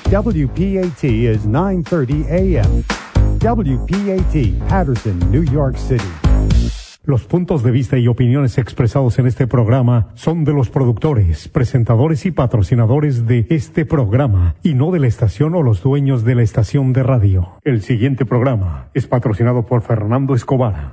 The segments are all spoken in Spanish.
WPAT is 9:30 a.m. WPAT, Patterson, New York City. Los puntos de vista y opiniones expresados en este programa son de los productores, presentadores y patrocinadores de este programa y no de la estación o los dueños de la estación de radio. El siguiente programa es patrocinado por Fernando Escobar.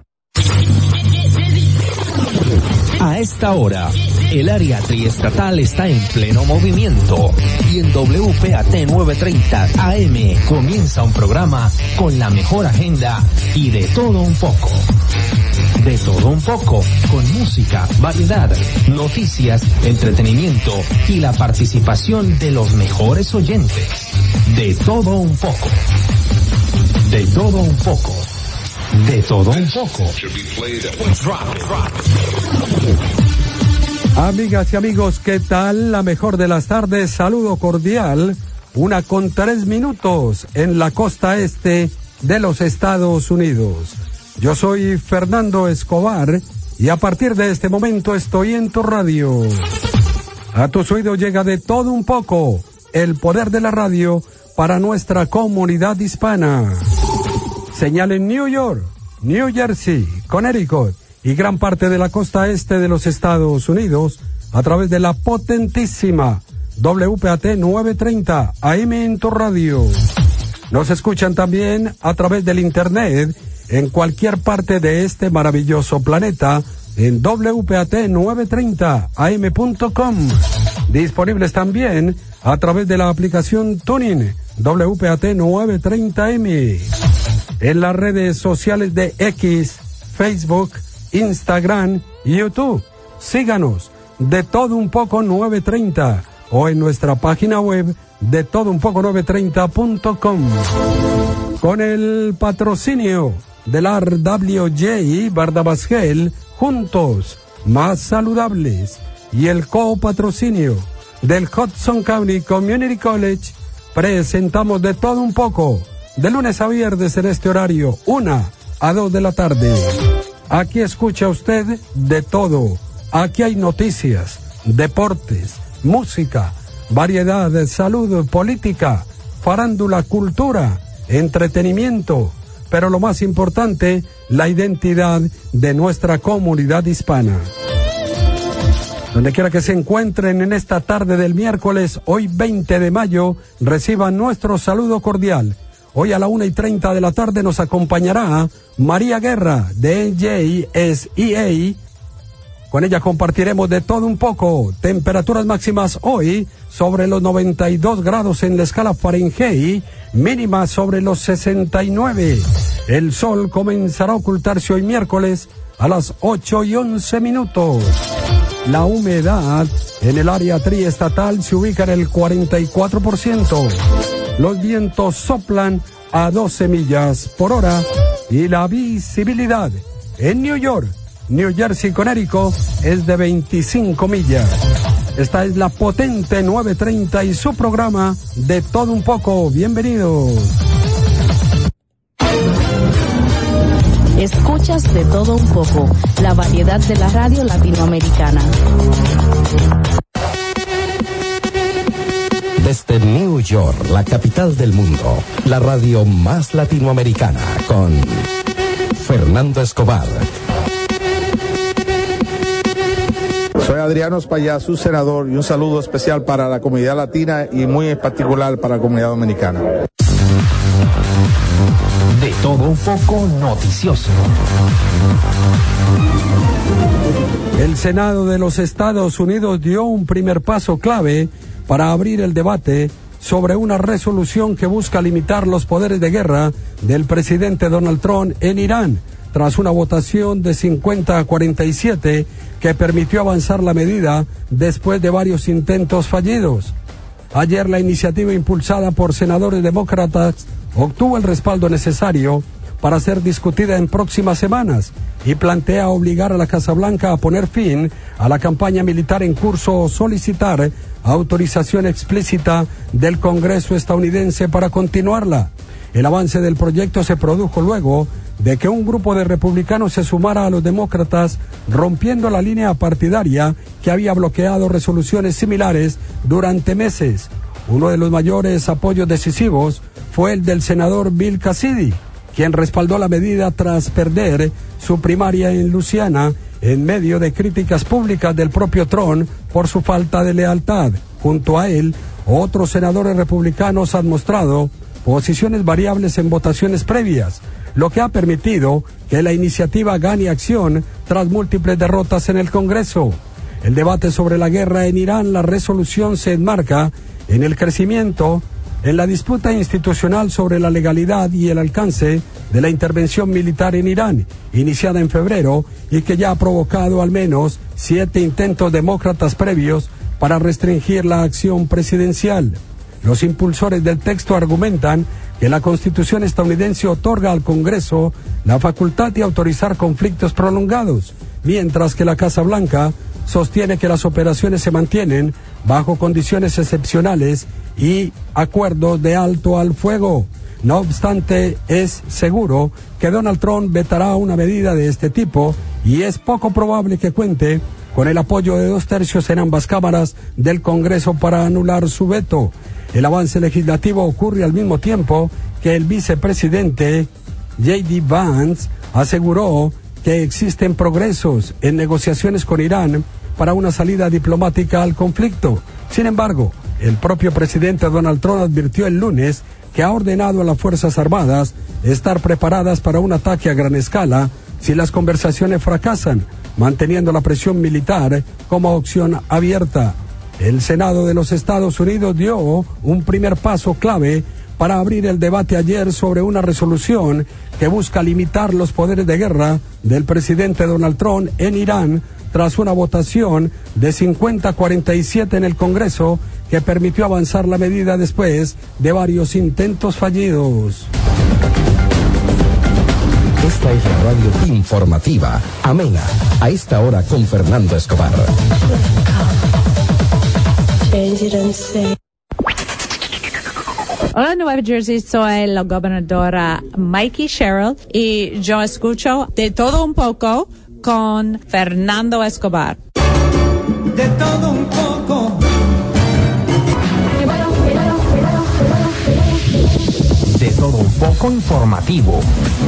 A esta hora, el área triestatal está en pleno movimiento y en WPAT 930 AM comienza un programa con la mejor agenda y de todo un poco. De todo un poco, con música, variedad, noticias, entretenimiento y la participación de los mejores oyentes. De todo un poco. De todo un poco. De todo un poco. Amigas y amigos, ¿qué tal? La mejor de las tardes, saludo cordial. 1:03 en la costa este de los Estados Unidos. Yo soy Fernando Escobar y a partir de este momento estoy en tu radio. A tus oídos llega de todo un poco, el poder de la radio para nuestra comunidad hispana. Señal en New York, New Jersey, Connecticut y gran parte de la costa este de los Estados Unidos a través de la potentísima WPAT 930 AM en tu radio. Nos escuchan también a través del internet en cualquier parte de este maravilloso planeta en WPAT930am.com. Disponibles también a través de la aplicación TuneIn WPAT 930M. En las redes sociales de X, Facebook, Instagram y YouTube. Síganos, de todo un poco 930 o en nuestra página web de todounpoco930.com. Con el patrocinio del RWJ Bardabasgel, juntos, más saludables, y el copatrocinio del Hudson County Community College, presentamos de todo un poco, de lunes a viernes en este horario, 1 a 2 de la tarde. Aquí escucha usted de todo. Aquí hay noticias, deportes, música, variedad, salud, política, farándula, cultura, entretenimiento, pero lo más importante, la identidad de nuestra comunidad hispana. Donde quiera que se encuentren en esta tarde del miércoles, hoy 20 de mayo, reciban nuestro saludo cordial. Hoy a la 1:30 de la tarde nos acompañará María Guerra de NJSEA. Con ella compartiremos de todo un poco. Temperaturas máximas hoy sobre los 92 grados en la escala Fahrenheit, mínimas sobre los 69. El sol comenzará a ocultarse hoy miércoles a las 8:11. La humedad en el área triestatal se ubica en el 44%. Los vientos soplan a 12 millas por hora y la visibilidad en New York, New Jersey, Connecticut es de 25 millas. Esta es la potente 930 y su programa de todo un poco. Bienvenidos. Escuchas de todo un poco, la variedad de la radio latinoamericana. Desde New York, la capital del mundo, la radio más latinoamericana, con Fernando Escobar. Soy Adriano Espaillazú, senador, y un saludo especial para la comunidad latina y muy en particular para la comunidad dominicana. De todo un poco noticioso. El Senado de los Estados Unidos dio un primer paso clave para abrir el debate sobre una resolución que busca limitar los poderes de guerra del presidente Donald Trump en Irán, tras una votación de 50 a 47 que permitió avanzar la medida después de varios intentos fallidos. Ayer la iniciativa impulsada por senadores demócratas obtuvo el respaldo necesario para ser discutida en próximas semanas y plantea obligar a la Casa Blanca a poner fin a la campaña militar en curso o solicitar autorización explícita del Congreso estadounidense para continuarla. El avance del proyecto se produjo luego de que un grupo de republicanos se sumara a los demócratas, rompiendo la línea partidaria que había bloqueado resoluciones similares durante meses. uno de los mayores apoyos decisivos fue el del senador Bill Cassidy, quien respaldó la medida tras perder su primaria en Luisiana en medio de críticas públicas del propio Trump por su falta de lealtad. Junto a él, otros senadores republicanos han mostrado posiciones variables en votaciones previas, lo que ha permitido que la iniciativa gane acción tras múltiples derrotas en el Congreso. El debate sobre la guerra en Irán, la resolución se enmarca en el crecimiento en la disputa institucional sobre la legalidad y el alcance de la intervención militar en Irán, iniciada en febrero y que ya ha provocado al menos 7 intentos demócratas previos para restringir la acción presidencial. Los impulsores del texto argumentan que la Constitución estadounidense otorga al Congreso la facultad de autorizar conflictos prolongados, mientras que la Casa Blanca sostiene que las operaciones se mantienen bajo condiciones excepcionales y acuerdos de alto al fuego. No obstante, es seguro que Donald Trump vetará una medida de este tipo y es poco probable que cuente con el apoyo de 2/3 en ambas cámaras del Congreso para anular su veto. El avance legislativo ocurre al mismo tiempo que el vicepresidente J.D. Vance aseguró que existen progresos en negociaciones con Irán para una salida diplomática al conflicto. Sin embargo, el propio presidente Donald Trump advirtió el lunes que ha ordenado a las Fuerzas Armadas estar preparadas para un ataque a gran escala si las conversaciones fracasan, manteniendo la presión militar como opción abierta. El Senado de los Estados Unidos dio un primer paso clave para abrir el debate ayer sobre una resolución que busca limitar los poderes de guerra del presidente Donald Trump en Irán tras una votación de 50-47 en el Congreso que permitió avanzar la medida después de varios intentos fallidos. Esta es la radio informativa, amena, a esta hora con Fernando Escobar. Hola Nueva Jersey, soy la gobernadora Mikey Sherrill y yo escucho de todo un poco con Fernando Escobar. De todo un poco. De todo un poco informativo.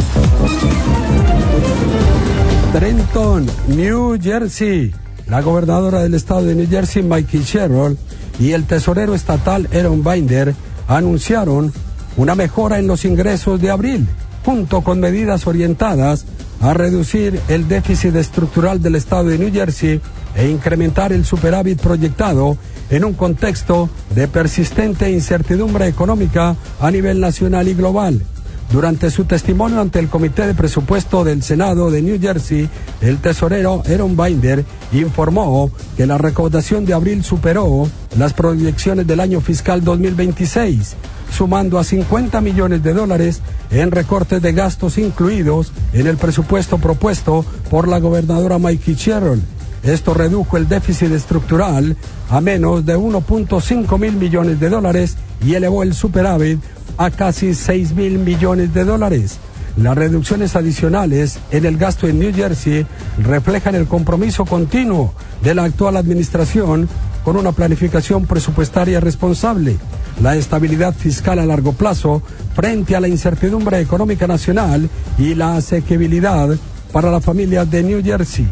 Trenton, New Jersey. La gobernadora del estado de New Jersey, Mikey Sherrill, y el tesorero estatal Aaron Binder anunciaron una mejora en los ingresos de abril, junto con medidas orientadas a reducir el déficit estructural del estado de New Jersey e incrementar el superávit proyectado en un contexto de persistente incertidumbre económica a nivel nacional y global. Durante su testimonio ante el Comité de Presupuesto del Senado de New Jersey, el tesorero Aaron Binder informó que la recaudación de abril superó las proyecciones del año fiscal 2026, sumando a $50 millones en recortes de gastos incluidos en el presupuesto propuesto por la gobernadora Mikey Sherrill. Esto redujo el déficit estructural a menos de $1.5 mil millones y elevó el superávit a casi $6,000 millones. Las reducciones adicionales en el gasto en New Jersey reflejan el compromiso continuo de la actual administración con una planificación presupuestaria responsable, la estabilidad fiscal a largo plazo frente a la incertidumbre económica nacional y la asequibilidad para la familia de New Jersey.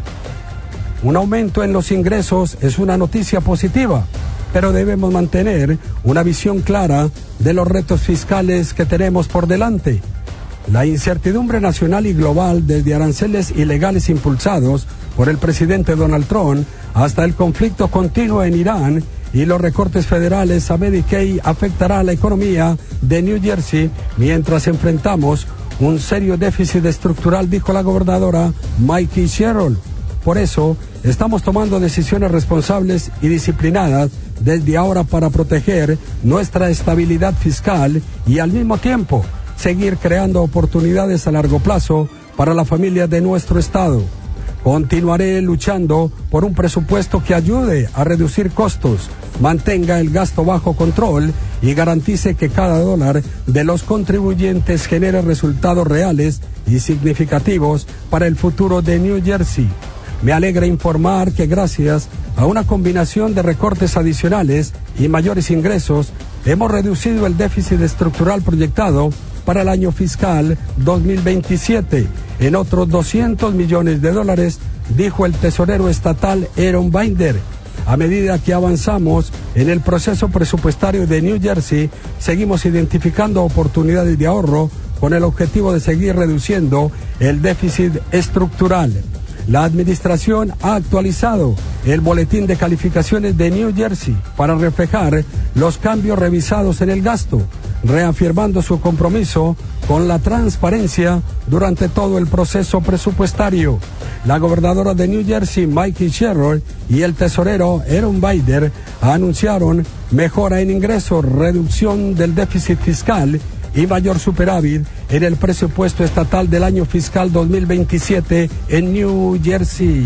Un aumento en los ingresos es una noticia positiva, pero debemos mantener una visión clara de los retos fiscales que tenemos por delante. La incertidumbre nacional y global, desde aranceles ilegales impulsados por el presidente Donald Trump hasta el conflicto continuo en Irán y los recortes federales a Medicaid, afectará a la economía de New Jersey mientras enfrentamos un serio déficit estructural, dijo la gobernadora Mikey Sherrill. Por eso, estamos tomando decisiones responsables y disciplinadas desde ahora para proteger nuestra estabilidad fiscal y al mismo tiempo seguir creando oportunidades a largo plazo para la familia de nuestro estado. Continuaré luchando por un presupuesto que ayude a reducir costos, mantenga el gasto bajo control y garantice que cada dólar de los contribuyentes genere resultados reales y significativos para el futuro de New Jersey. Me alegra informar que gracias a una combinación de recortes adicionales y mayores ingresos, hemos reducido el déficit estructural proyectado para el año fiscal 2027 en otros $200 millones, dijo el tesorero estatal Aaron Binder. A medida que avanzamos en el proceso presupuestario de New Jersey, seguimos identificando oportunidades de ahorro con el objetivo de seguir reduciendo el déficit estructural. La administración ha actualizado el boletín de calificaciones de New Jersey para reflejar los cambios revisados en el gasto, reafirmando su compromiso con la transparencia durante todo el proceso presupuestario. La gobernadora de New Jersey, Mikie Sherrill, y el tesorero Aaron Binder anunciaron mejora en ingresos, reducción del déficit fiscal y mayor superávit en el presupuesto estatal del año fiscal 2027 en New Jersey.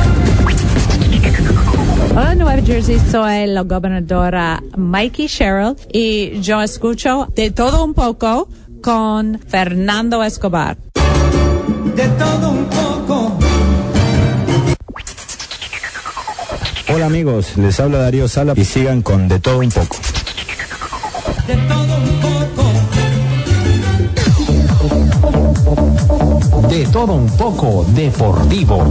Hola, Nueva Jersey, soy la gobernadora Mikie Sherrill y yo escucho De Todo Un Poco con Fernando Escobar. De todo un poco. Hola amigos, les habla Darío Sala y sigan con De Todo Un Poco. De todo un poco. De Todo Un Poco Deportivo.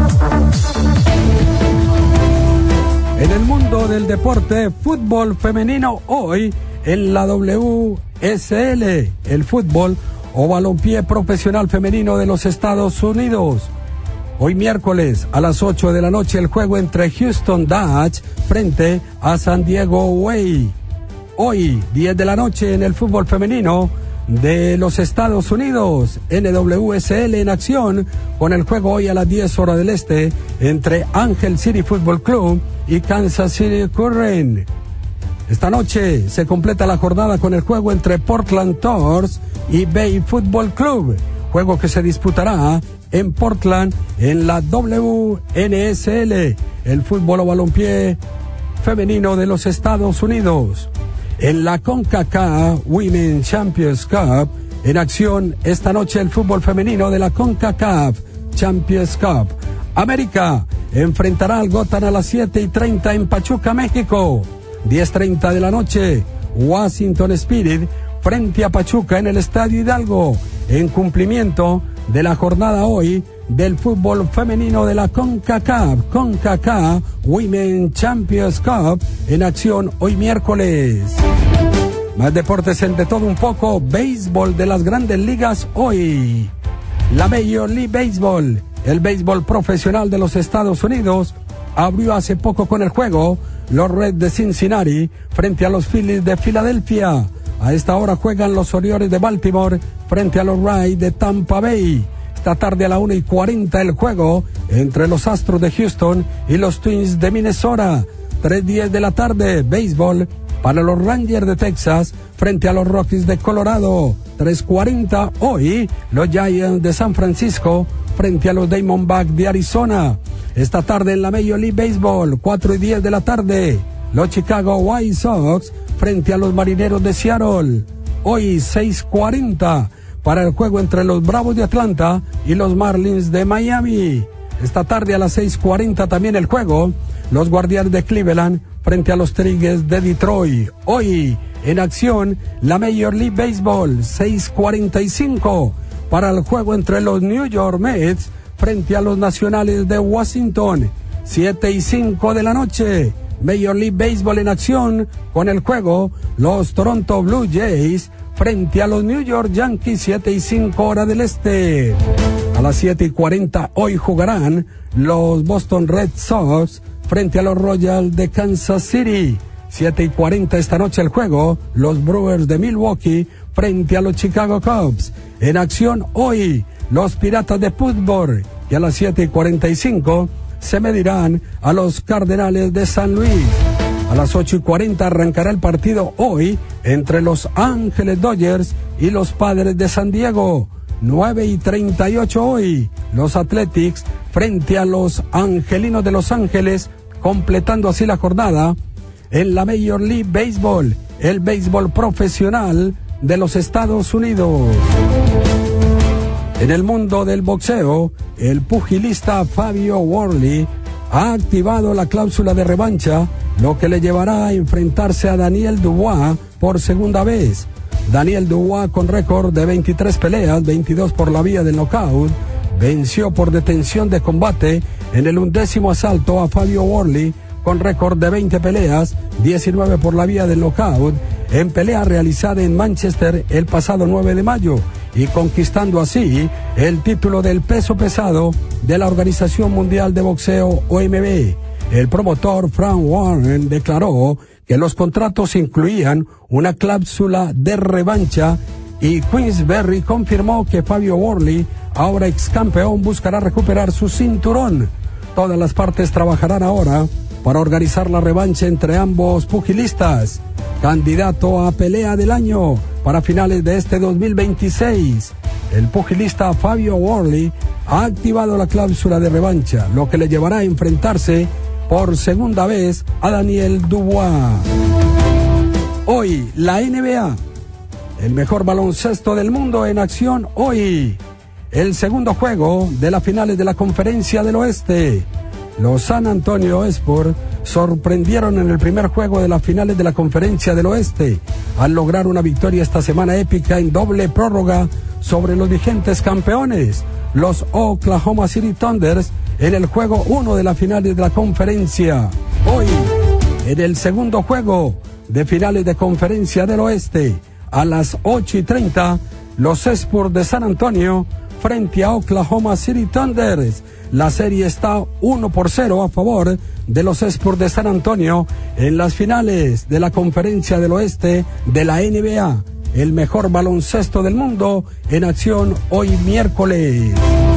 En el mundo del deporte, fútbol femenino hoy en la WSL, el fútbol o balompié profesional femenino de los Estados Unidos. Hoy miércoles a las 8 de la noche el juego entre Houston Dutch frente a San Diego Wave. Hoy 10 de la noche en el fútbol femenino de los Estados Unidos, NWSL en acción con el juego hoy a las 10 horas del este entre Angel City Football Club y Kansas City Current. Esta noche se completa la jornada con el juego entre Portland Thorns y Bay Football Club, juego que se disputará en Portland en la WNSL, el fútbol o balompié femenino de los Estados Unidos. En la CONCACAF Women's Champions Cup, en acción esta noche el fútbol femenino de la CONCACAF Champions Cup. América enfrentará al Gotham a las 7:30 en Pachuca, México. 10:30 de la noche, Washington Spirit frente a Pachuca en el Estadio Hidalgo, en cumplimiento de la jornada hoy del fútbol femenino de la CONCACAF Women's Champions Cup en acción hoy miércoles. Más deportes en De Todo Un Poco, béisbol de las grandes ligas hoy. La Major League Baseball, el béisbol profesional de los Estados Unidos, abrió hace poco con el juego los Reds de Cincinnati frente a los Phillies de Filadelfia. A esta hora juegan los Orioles de Baltimore frente a los Rays de Tampa Bay. Esta tarde a la 1:40 el juego entre los Astros de Houston y los Twins de Minnesota. 3:10 de la tarde, béisbol para los Rangers de Texas frente a los Rockies de Colorado. 3:40 hoy, los Giants de San Francisco frente a los Diamondbacks de Arizona. Esta tarde en la Major League Baseball, 4:10 de la tarde, los Chicago White Sox frente a los Marineros de Seattle. Hoy 6:40 para el juego entre los Bravos de Atlanta y los Marlins de Miami. Esta tarde a las 6:40 también el juego, los Guardianes de Cleveland frente a los Tigres de Detroit. Hoy en acción la Major League Baseball, 6:45 para el juego entre los New York Mets frente a los Nacionales de Washington. 7:05 de la noche, Major League Baseball en acción con el juego los Toronto Blue Jays frente a los New York Yankees, 7:05 hora del este. A las 7:40 hoy jugarán los Boston Red Sox frente a los Royals de Kansas City. 7:40 esta noche el juego, los Brewers de Milwaukee frente a los Chicago Cubs. En acción hoy, los Piratas de Pittsburgh, y a las 7:45 se medirán a los Cardenales de San Luis. A las 8:40 arrancará el partido hoy entre los Ángeles Dodgers y los Padres de San Diego. 9:38 hoy, los Athletics frente a los Angelinos de Los Ángeles, completando así la jornada en la Major League Baseball, el béisbol profesional de los Estados Unidos. En el mundo del boxeo, el pugilista Fabio Wardley ha activado la cláusula de revancha, lo que le llevará a enfrentarse a Daniel Dubois por segunda vez. Daniel Dubois, con récord de 23 peleas, 22 por la vía del knockout, venció por detención de combate en el 11º asalto a Fabio Wardley, con récord de 20 peleas, 19 por la vía del knockout, en pelea realizada en Manchester el pasado 9 de mayo, y conquistando así el título del peso pesado de la Organización Mundial de Boxeo, OMB. El promotor Frank Warren declaró que los contratos incluían una cláusula de revancha, y Queensberry confirmó que Fabio Wardley, ahora ex campeón, buscará recuperar su cinturón. Todas las partes trabajarán ahora para organizar la revancha entre ambos pugilistas. Candidato a pelea del año para finales de este 2026, el pugilista Fabio Wardley ha activado la cláusula de revancha, lo que le llevará a enfrentarse por segunda vez a Daniel Dubois. Hoy, la NBA, el mejor baloncesto del mundo en acción hoy. El segundo juego de las finales de la Conferencia del Oeste. Los San Antonio Spurs sorprendieron en el primer juego de las finales de la Conferencia del Oeste al lograr una victoria esta semana épica en doble prórroga sobre los vigentes campeones, los Oklahoma City Thunders, en el juego 1 de las finales de la conferencia. Hoy, en el segundo juego de finales de Conferencia del Oeste, a las 8:30, los Spurs de San Antonio frente a Oklahoma City Thunders. La serie está 1-0 a favor de los Spurs de San Antonio en las finales de la Conferencia del Oeste de la NBA. El mejor baloncesto del mundo en acción hoy miércoles.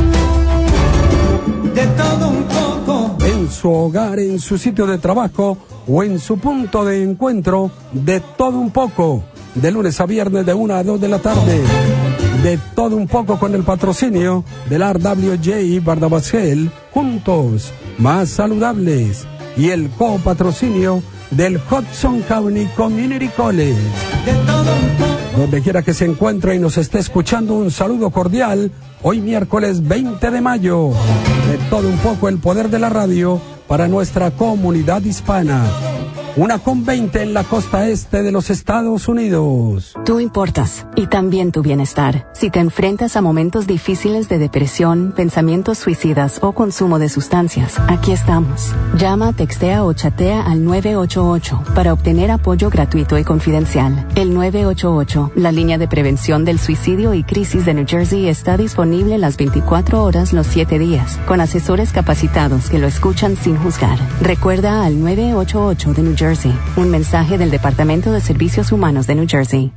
De todo un poco. En su hogar, en su sitio de trabajo o en su punto de encuentro, de todo un poco. De lunes a viernes de 1 a 2 de la tarde. De todo un poco, con el patrocinio del RWJ Bardabasgel, juntos, más saludables, y el copatrocinio del Hudson County Community College. De todo un poco. Donde quiera que se encuentre y nos esté escuchando, un saludo cordial, hoy miércoles 20 de mayo. De todo un poco, el poder de la radio para nuestra comunidad hispana. 1:20 en la costa este de los Estados Unidos. Tú importas, y también tu bienestar. Si te enfrentas a momentos difíciles de depresión, pensamientos suicidas o consumo de sustancias, aquí estamos. Llama, textea o chatea al 988 para obtener apoyo gratuito y confidencial. El 988, la línea de prevención del suicidio y crisis de New Jersey, está disponible las 24 horas los 7 días, con asesores capacitados que lo escuchan sin juzgar. Recuerda al 988 de New Jersey. Un mensaje del Departamento de Servicios Humanos de New Jersey.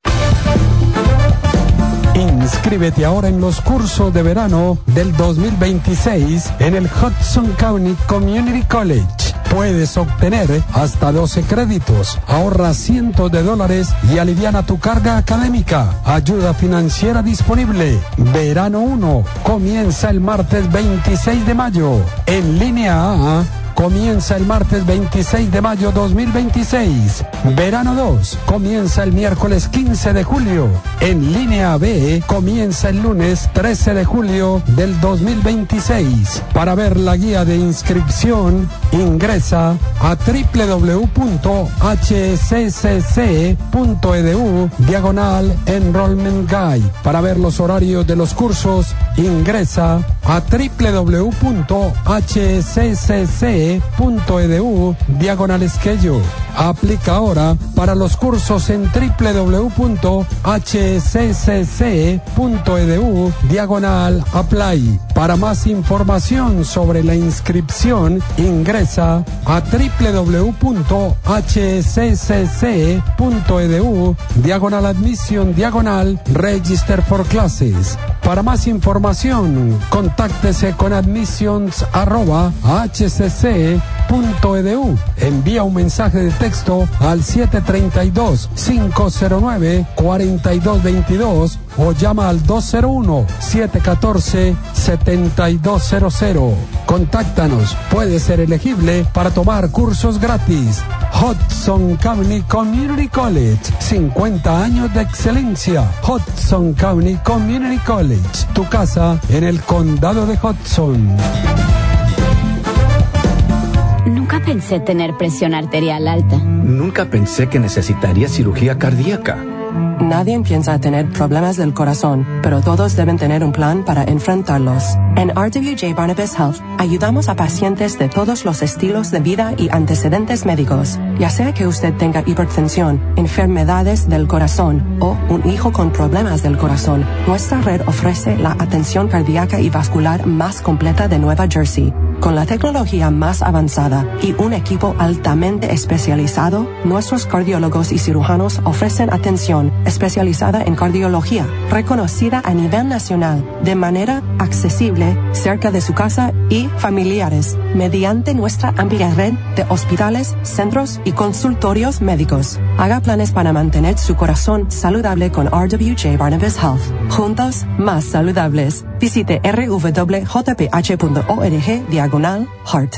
Inscríbete ahora en los cursos de verano del 2026 en el Hudson County Community College. Puedes obtener hasta 12 créditos, ahorra cientos de dólares y aliviana tu carga académica. Ayuda financiera disponible. Verano 1 comienza el martes 26 de mayo. En línea A comienza el martes 26 de mayo 2026. Verano 2 comienza el miércoles 15 de julio. En línea B comienza el lunes 13 de julio del 2026. Para ver la guía de inscripción, ingresa a www.hccc.edu/enrollment guide. Para ver los horarios de los cursos, ingresa a www.hccc.edu/schedule. Aplica ahora para los cursos en www.hccc.edu/apply. Para más información sobre la inscripción, ingresa a www.hccc.edu/admission/register for classes. Para más información, contáctese con admissions@hccc.edu. Envía un mensaje de texto al 732-509-4222 o llama al 201-714-7200. Contáctanos, puede ser elegible para tomar cursos gratis. Hudson County Community College, 50 años de excelencia. Hudson County Community College, tu casa en el condado de Hudson. Nunca pensé tener presión arterial alta. Nunca pensé que necesitaría cirugía cardíaca. Nadie piensa tener problemas del corazón, pero todos deben tener un plan para enfrentarlos. En RWJ Barnabas Health ayudamos a pacientes de todos los estilos de vida y antecedentes médicos. Ya sea que usted tenga hipertensión, enfermedades del corazón o un hijo con problemas del corazón, nuestra red ofrece la atención cardíaca y vascular más completa de Nueva Jersey. Con la tecnología más avanzada y un equipo altamente especializado, nuestros cardiólogos y cirujanos ofrecen atención especializada en cardiología, reconocida a nivel nacional, de manera accesible, cerca de su casa y familiares, mediante nuestra amplia red de hospitales, centros y consultorios médicos. Haga planes para mantener su corazón saludable con RWJ Barnabas Health. Juntos, más saludables. Visite rwjph.org/heart.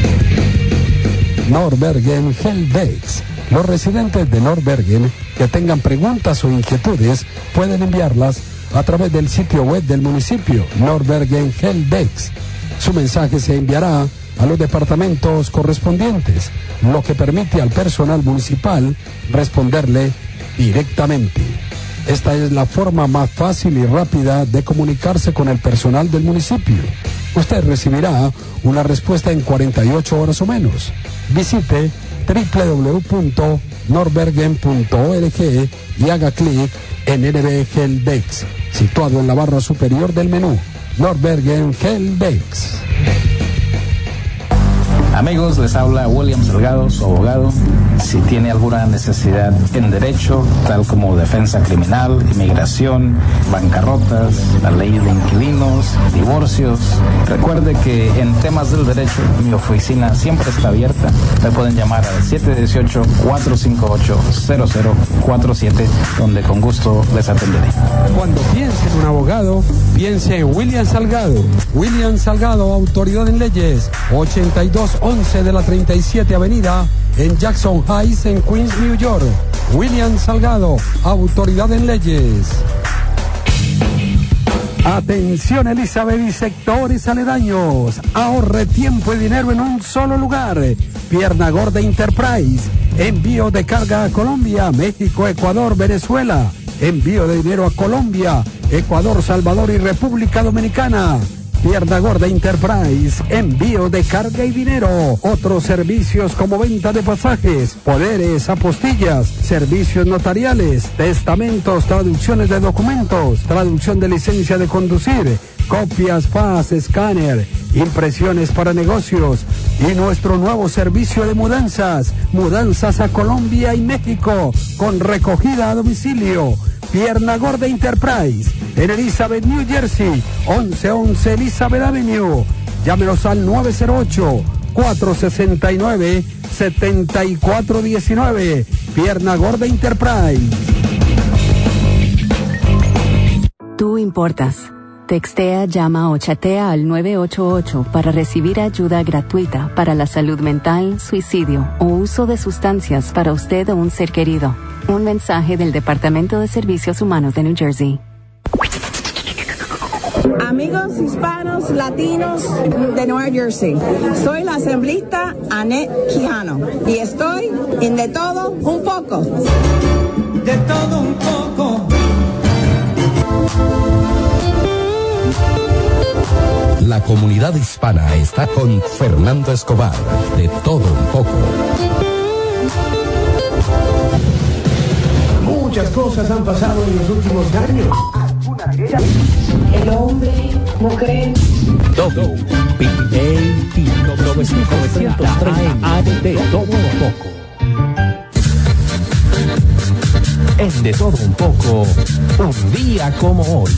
Nordbergen Helbex. Los residentes de Nordbergen que tengan preguntas o inquietudes pueden enviarlas a través del sitio web del municipio, Nordbergen Helbex. Su mensaje se enviará a los departamentos correspondientes, lo que permite al personal municipal responderle directamente. Esta es la forma más fácil y rápida de comunicarse con el personal del municipio. Usted recibirá una respuesta en 48 horas o menos. Visite www.nordbergen.org y haga clic en NB Helbex, situado en la barra superior del menú. Nordbergen Helbex. Amigos, les habla William Salgado, su abogado. Si tiene alguna necesidad en derecho, tal como defensa criminal, inmigración, bancarrotas, la ley de inquilinos, divorcios, recuerde que en temas del derecho mi oficina siempre está abierta. Me pueden llamar al 718-458-0047, donde con gusto les atenderé. Cuando piense en un abogado, piense en William Salgado. William Salgado, autoridad en leyes, 8211 de la 37 Avenida, en Jackson Heights, en Queens, New York. William Salgado, autoridad en leyes. Atención, Elizabeth y sectores aledaños. Ahorre tiempo y dinero en un solo lugar. Pierna Gorda Enterprise. Envío de carga a Colombia, México, Ecuador, Venezuela. Envío de dinero a Colombia, Ecuador, Salvador y República Dominicana. Pierna Gorda Enterprise, envío de carga y dinero. Otros servicios como venta de pasajes, poderes, apostillas, servicios notariales, testamentos, traducciones de documentos, traducción de licencia de conducir, copias, fax, escáner, impresiones para negocios y nuestro nuevo servicio de mudanzas a Colombia y México con recogida a domicilio. Pierna Gorda Enterprise, en Elizabeth, New Jersey, 1111 Elizabeth Avenue. Llámenos al 908-469-7419. Pierna Gorda Enterprise. Tú importas. Textea, llama o chatea al 988 para recibir ayuda gratuita para la salud mental, suicidio o uso de sustancias para usted o un ser querido. Un mensaje del Departamento de Servicios Humanos de New Jersey. Amigos hispanos, latinos de Nueva Jersey, soy la asambleísta Annette Quijano y estoy en De Todo Un Poco. De todo un poco. La comunidad hispana está con Fernando Escobar, De Todo Un Poco. Muchas cosas han pasado en los últimos años. El hombre no cree. WPAT 930 De Todo Un Poco. En De Todo Un Poco, un día como hoy.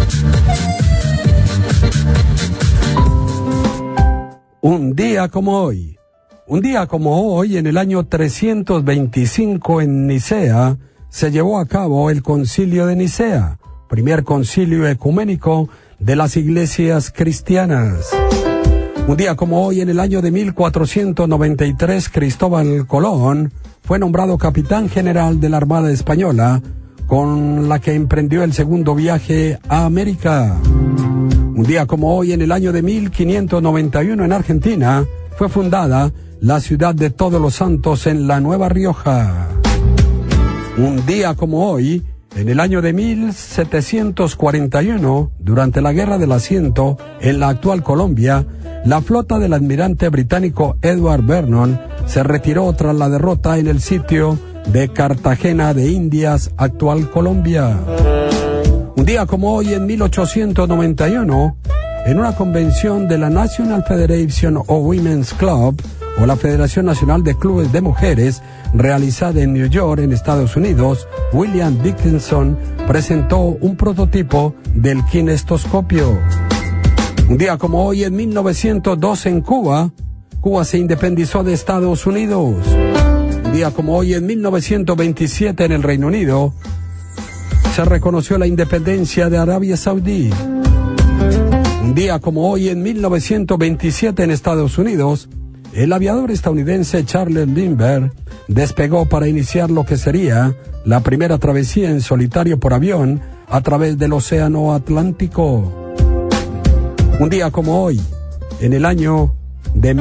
Un día como hoy, Un día como hoy, en el año 325 en Nicea, se llevó a cabo el Concilio de Nicea, primer concilio ecuménico de las iglesias cristianas. Un día como hoy, en el año de 1493, Cristóbal Colón fue nombrado capitán general de la Armada Española, con la que emprendió el segundo viaje a América. Un día como hoy, en el año de 1591, en Argentina, fue fundada la ciudad de Todos los Santos en la Nueva Rioja. Un día como hoy, en el año de 1741, durante la Guerra del Asiento, en la actual Colombia, la flota del almirante británico Edward Vernon se retiró tras la derrota en el sitio de Cartagena de Indias, actual Colombia. Un día como hoy, en 1891, en una convención de la National Federation of Women's Club, o la Federación Nacional de Clubes de Mujeres, realizada en New York, en Estados Unidos, William Dickinson presentó un prototipo del kinestoscopio. Un día como hoy, en 1902, en Cuba se independizó de Estados Unidos. Un día como hoy, en 1927, en el Reino Unido, se reconoció la independencia de Arabia Saudí. Un día como hoy, en 1927, en Estados Unidos, el aviador estadounidense Charles Lindbergh despegó para iniciar lo que sería la primera travesía en solitario por avión a través del Océano Atlántico. Un día como hoy, en el año de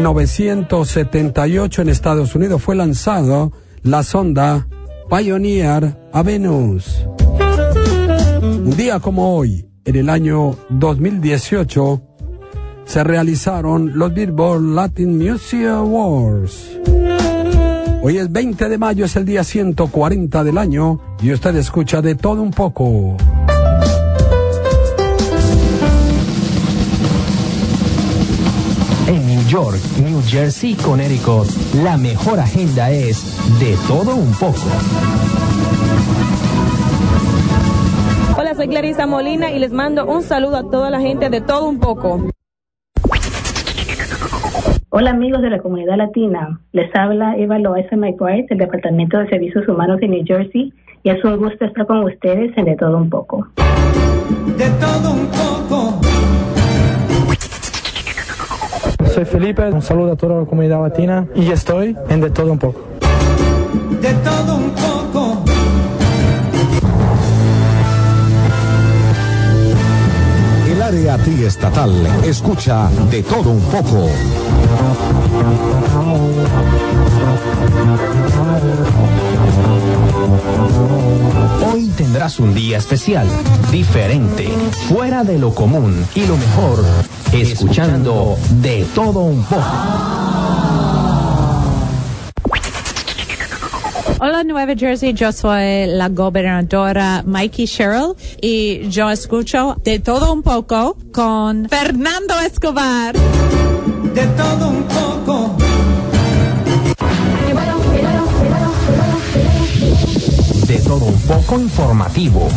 1978, en Estados Unidos, fue lanzado la sonda Pioneer a Venus. Un día como hoy, en el año 2018, se realizaron los Billboard Latin Music Awards. Hoy es 20 de mayo, es el día 140 del año, y usted escucha de todo un poco. En New York, New Jersey, Connecticut, la mejor agenda es de todo un poco. Hola, soy Clarisa Molina y les mando un saludo a toda la gente de todo un poco. Hola amigos de la comunidad latina, les habla Eva Loaiza McBride del Departamento de Servicios Humanos de New Jersey y es un gusto estar con ustedes en De Todo Un Poco. De todo un poco. Soy Felipe, un saludo a toda la comunidad latina y estoy en De Todo Un Poco. De todo un poco. El área triestatal escucha De Todo Un Poco. Hoy tendrás un día especial, diferente, fuera de lo común y lo mejor, escuchando De Todo Un Poco. Hola Nueva Jersey, yo soy la gobernadora Mikey Sherrill y yo escucho De Todo Un Poco con Fernando Escobar. De todo un poco. De Todo Un Poco informativo.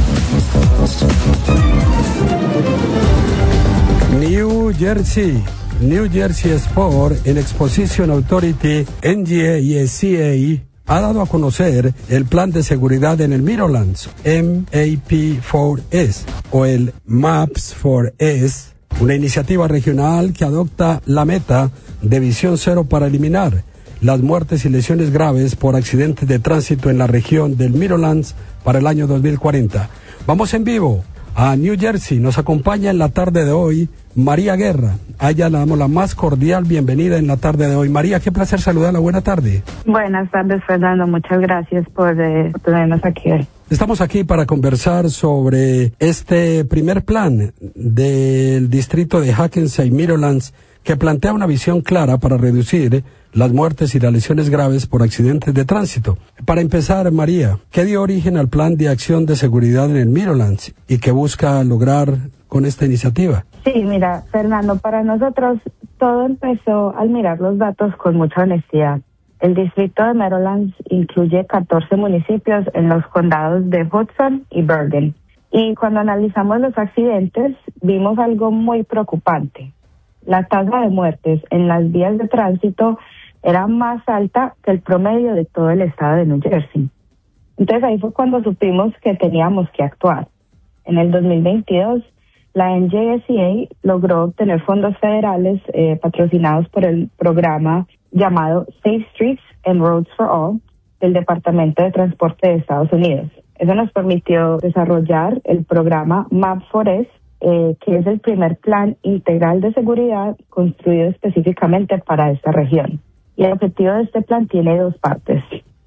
New Jersey Sport and Exposition Authority, NJECA, ha dado a conocer el plan de seguridad en el Meadowlands, MAP4S, o el MAPS4S, una iniciativa regional que adopta la meta de visión cero para eliminar las muertes y lesiones graves por accidentes de tránsito en la región del Meadowlands para el año 2040. Vamos en vivo a New Jersey. Nos acompaña en la tarde de hoy María Guerra. A ella le damos la más cordial bienvenida en la tarde de hoy. María, qué placer saludarla. Buena tarde. Buenas tardes, Fernando. Muchas gracias por tenernos aquí hoy. Estamos aquí para conversar sobre este primer plan del distrito de Hackensack Meadowlands, que plantea una visión clara para reducir las muertes y las lesiones graves por accidentes de tránsito. Para empezar, María, ¿qué dio origen al plan de acción de seguridad en el Meadowlands y qué busca lograr con esta iniciativa? Sí, mira, Fernando, para nosotros todo empezó al mirar los datos con mucha honestidad. El distrito de Meadowlands incluye 14 municipios en los condados de Hudson y Bergen. Y cuando analizamos los accidentes, vimos algo muy preocupante. La tasa de muertes en las vías de tránsito era más alta que el promedio de todo el estado de New Jersey. Entonces ahí fue cuando supimos que teníamos que actuar. En el 2022, la NJSEA logró obtener fondos federales patrocinados por el programa llamado Safe Streets and Roads for All del Departamento de Transporte de Estados Unidos. Eso nos permitió desarrollar el programa MAP4S, que es el primer plan integral de seguridad construido específicamente para esta región. Y el objetivo de este plan tiene dos partes.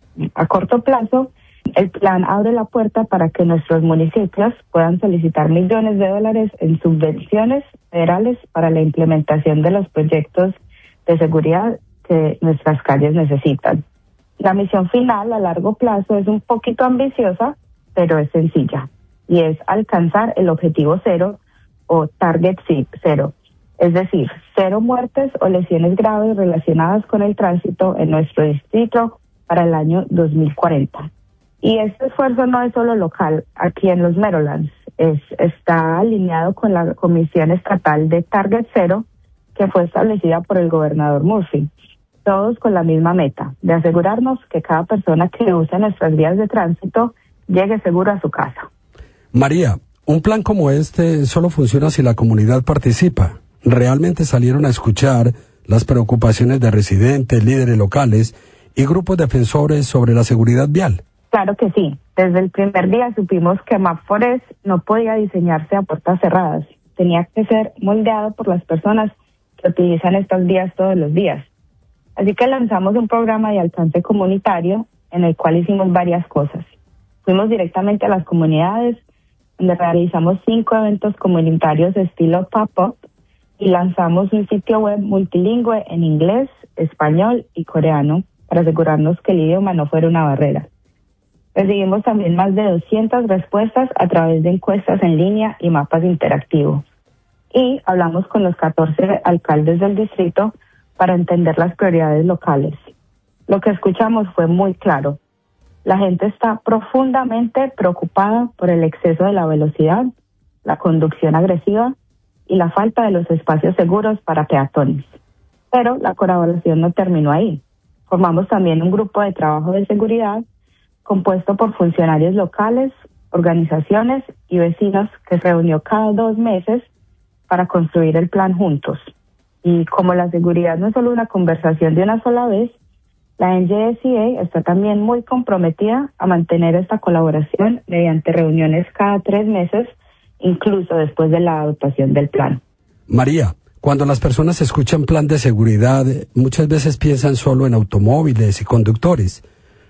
A corto plazo, el plan abre la puerta para que nuestros municipios puedan solicitar millones de dólares en subvenciones federales para la implementación de los proyectos de seguridad que nuestras calles necesitan. La misión final a largo plazo es un poquito ambiciosa, pero es sencilla, y es alcanzar el objetivo cero o Target Zero, es decir, 0 muertes o lesiones graves relacionadas con el tránsito en nuestro distrito para el año 2040. Y este esfuerzo no es solo local, aquí en los Meadowlands, está alineado con la Comisión Estatal de Target Zero, que fue establecida por el gobernador Murphy, todos con la misma meta, de asegurarnos que cada persona que usa nuestras vías de tránsito llegue seguro a su casa. María, un plan como este solo funciona si la comunidad participa. ¿Realmente salieron a escuchar las preocupaciones de residentes, líderes locales y grupos defensores sobre la seguridad vial? Claro que sí. Desde el primer día supimos que MAP4S no podía diseñarse a puertas cerradas. Tenía que ser moldeado por las personas que utilizan estas vías todos los días. Así que lanzamos un programa de alcance comunitario en el cual hicimos varias cosas. Fuimos directamente a las comunidades, donde realizamos 5 eventos comunitarios de estilo pop-up y lanzamos un sitio web multilingüe en inglés, español y coreano para asegurarnos que el idioma no fuera una barrera. Recibimos también más de 200 respuestas a través de encuestas en línea y mapas interactivos. Y hablamos con los 14 alcaldes del distrito para entender las prioridades locales. Lo que escuchamos fue muy claro. La gente está profundamente preocupada por el exceso de la velocidad, la conducción agresiva y la falta de los espacios seguros para peatones. Pero la colaboración no terminó ahí. Formamos también un grupo de trabajo de seguridad compuesto por funcionarios locales, organizaciones y vecinos que se reunió cada 2 meses para construir el plan juntos. Y como la seguridad no es solo una conversación de una sola vez, la NJSEA está también muy comprometida a mantener esta colaboración mediante reuniones cada 3 meses, incluso después de la adoptación del plan. María, cuando las personas escuchan plan de seguridad, muchas veces piensan solo en automóviles y conductores.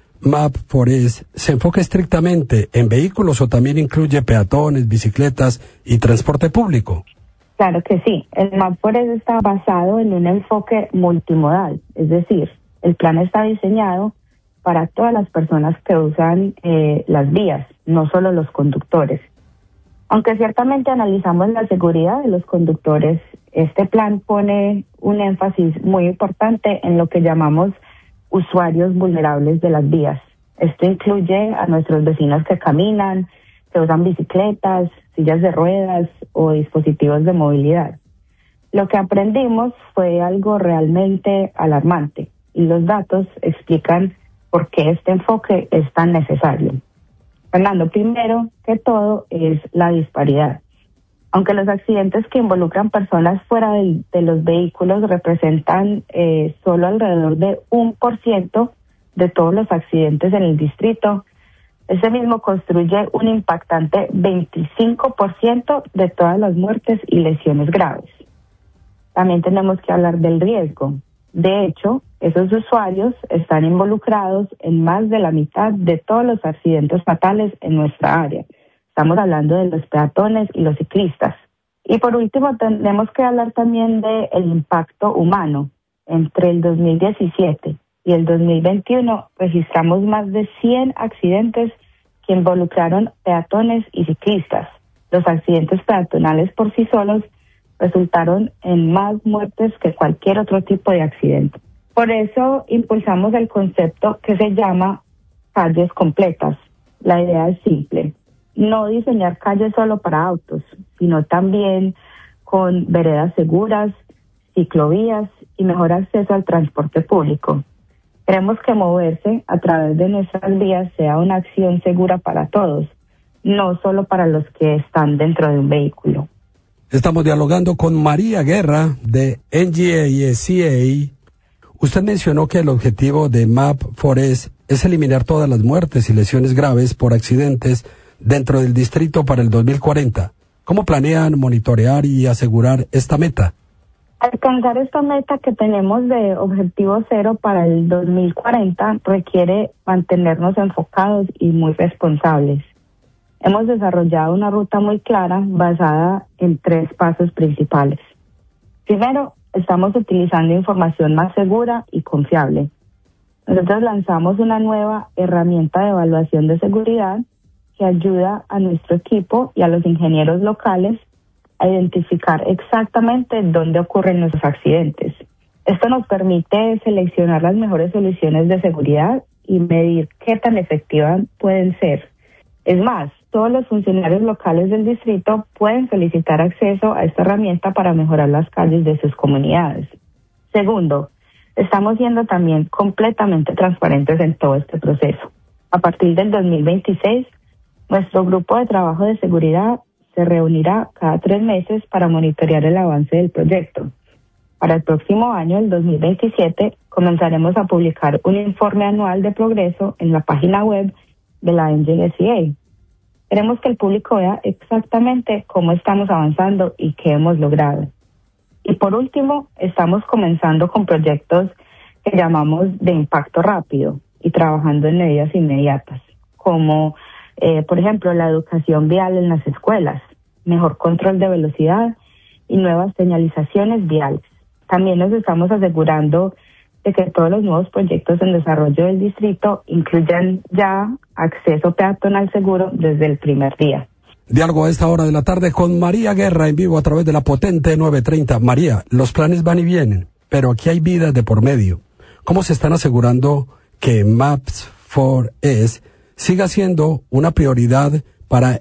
MAP4S se enfoca estrictamente en vehículos o también incluye peatones, bicicletas y transporte público. Claro que sí. El MAP4S está basado en un enfoque multimodal, es decir, el plan está diseñado para todas las personas que usan las vías, no solo los conductores. Aunque ciertamente analizamos la seguridad de los conductores, este plan pone un énfasis muy importante en lo que llamamos usuarios vulnerables de las vías. Esto incluye a nuestros vecinos que caminan, que usan bicicletas, sillas de ruedas o dispositivos de movilidad. Lo que aprendimos fue algo realmente alarmante y los datos explican por qué este enfoque es tan necesario. Fernando, primero que todo es la disparidad. Aunque los accidentes que involucran personas fuera de los vehículos representan solo alrededor de 1% de todos los accidentes en el distrito, ese mismo construye un impactante 25% de todas las muertes y lesiones graves. También tenemos que hablar del riesgo. De hecho, esos usuarios están involucrados en más de la mitad de todos los accidentes fatales en nuestra área. Estamos hablando de los peatones y los ciclistas. Y por último, tenemos que hablar también del impacto humano. Entre el 2017 y el 2021 registramos más de 100 accidentes que involucraron peatones y ciclistas. Los accidentes peatonales por sí solos resultaron en más muertes que cualquier otro tipo de accidente. Por eso impulsamos el concepto que se llama calles completas. La idea es simple: no diseñar calles solo para autos, sino también con veredas seguras, ciclovías y mejor acceso al transporte público. Queremos que moverse a través de nuestras vías sea una acción segura para todos, no solo para los que están dentro de un vehículo. Estamos dialogando con María Guerra de NGASCA. Usted mencionó que el objetivo de MAP4S es eliminar todas las muertes y lesiones graves por accidentes dentro del distrito para el 2040. ¿Cómo planean monitorear y asegurar esta meta? Alcanzar esta meta que tenemos de objetivo cero para el 2040 requiere mantenernos enfocados y muy responsables. Hemos desarrollado una ruta muy clara basada en 3 pasos principales. Primero, estamos utilizando información más segura y confiable. Nosotros lanzamos una nueva herramienta de evaluación de seguridad que ayuda a nuestro equipo y a los ingenieros locales a identificar exactamente dónde ocurren los accidentes. Esto nos permite seleccionar las mejores soluciones de seguridad y medir qué tan efectivas pueden ser. Es más, todos los funcionarios locales del distrito pueden solicitar acceso a esta herramienta para mejorar las calles de sus comunidades. Segundo, estamos siendo también completamente transparentes en todo este proceso. A partir del 2026, nuestro grupo de trabajo de seguridad se reunirá cada 3 meses para monitorear el avance del proyecto. Para el próximo año, el 2027, comenzaremos a publicar un informe anual de progreso en la página web de la NGASCA. Queremos que el público vea exactamente cómo estamos avanzando y qué hemos logrado. Y por último, estamos comenzando con proyectos que llamamos de impacto rápido y trabajando en medidas inmediatas, como por ejemplo la educación vial en las escuelas, mejor control de velocidad y nuevas señalizaciones viales. También nos estamos asegurando de que todos los nuevos proyectos en desarrollo del distrito incluyan ya acceso peatonal seguro desde el primer día. Diálogo a esta hora de la tarde con María Guerra en vivo a través de la potente 930. María, los planes van y vienen, pero aquí hay vidas de por medio. ¿Cómo se están asegurando que MAP4S siga siendo una prioridad para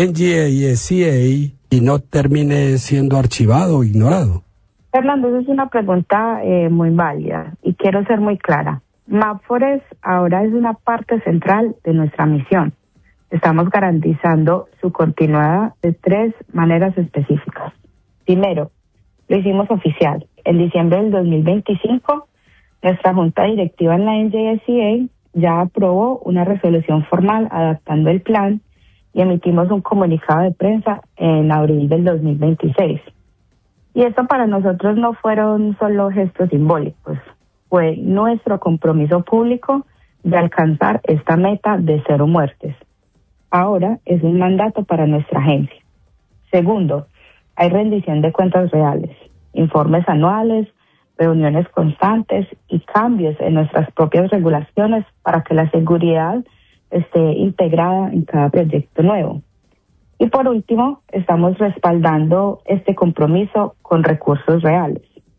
NGASCA y no termine siendo archivado o ignorado? Fernando, esa es una pregunta muy válida y quiero ser muy clara. MAP4S ahora es una parte central de nuestra misión. Estamos garantizando su continuidad de 3 maneras específicas. Primero, lo hicimos oficial. En diciembre del 2025, nuestra junta directiva en la NGASCA ya aprobó una resolución formal adaptando el plan y emitimos un comunicado de prensa en abril del 2026. Y esto para nosotros no fueron solo gestos simbólicos, fue nuestro compromiso público de alcanzar esta meta de 0 muertes. Ahora es un mandato para nuestra agencia. Segundo, hay rendición de cuentas reales, informes anuales, reuniones constantes y cambios en nuestras propias regulaciones para que la seguridad esté integrada en cada proyecto nuevo. Y por último, estamos respaldando este compromiso con recursos reales,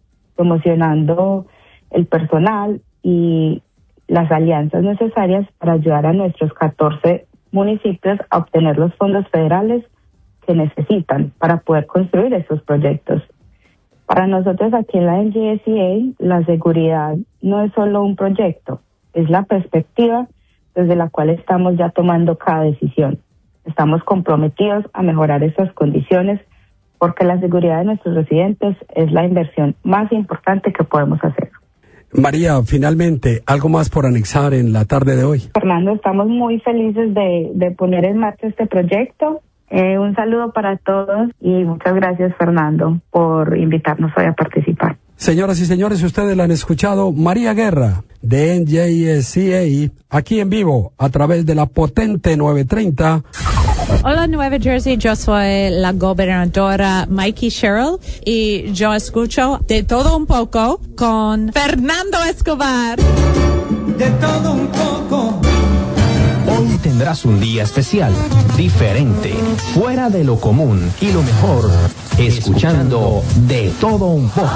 promocionando el personal y las alianzas necesarias para ayudar a nuestros 14 municipios a obtener los fondos federales que necesitan para poder construir esos proyectos. Para nosotros aquí en la NGASCA, la seguridad no es solo un proyecto, es la perspectiva desde la cual estamos ya tomando cada decisión. Estamos comprometidos a mejorar esas condiciones porque la seguridad de nuestros residentes es la inversión más importante que podemos hacer. María, finalmente, algo más por anexar en la tarde de hoy. Fernando, estamos muy felices de poner en marcha este proyecto. Un saludo para todos y muchas gracias, Fernando, por invitarnos hoy a participar. Señoras y señores, ustedes la han escuchado, María Guerra de NGASCA, aquí en vivo a través de la potente 930. Hola Nueva Jersey, yo soy la gobernadora Mikey Sherrill y yo escucho de todo un poco con Fernando Escobar. De todo un poco. Hoy tendrás un día especial, diferente, fuera de lo común y lo mejor, escuchando de todo un poco.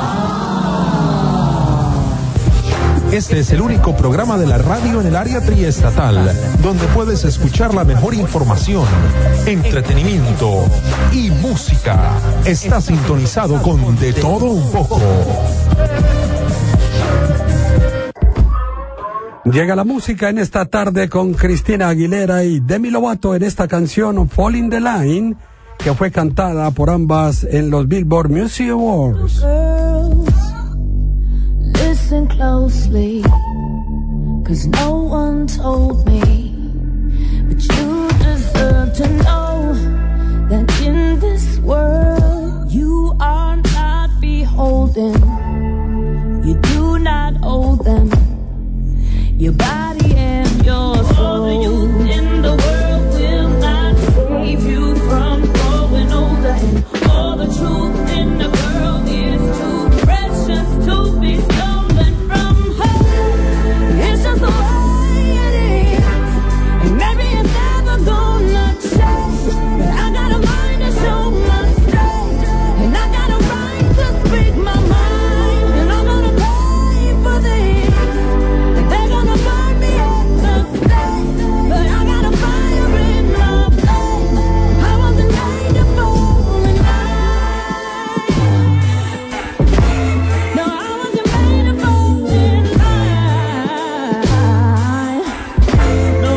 Este es el único programa de la radio en el área triestatal donde puedes escuchar la mejor información, entretenimiento y música. Está sintonizado con De Todo Un Poco. Llega la música en esta tarde con Cristina Aguilera y Demi Lovato en esta canción Fall in the Line, que fue cantada por ambas en los Billboard Music Awards. Listen closely, 'cause no one told me, but you deserve to know that in this world you are not beholden. You do not owe them your body and your soul. All the youth in the world will not save you from growing older, and all the truth in the world is too precious to be stolen from her. It's just the way it is, and maybe it's never gonna change, but I got a mind to show my strength, and I got a right to speak my mind, and I'm gonna pay for this. They're gonna burn me at the stake, but I got a fire in my face. I wasn't made to fall in line. No, I wasn't made to fall in line. No.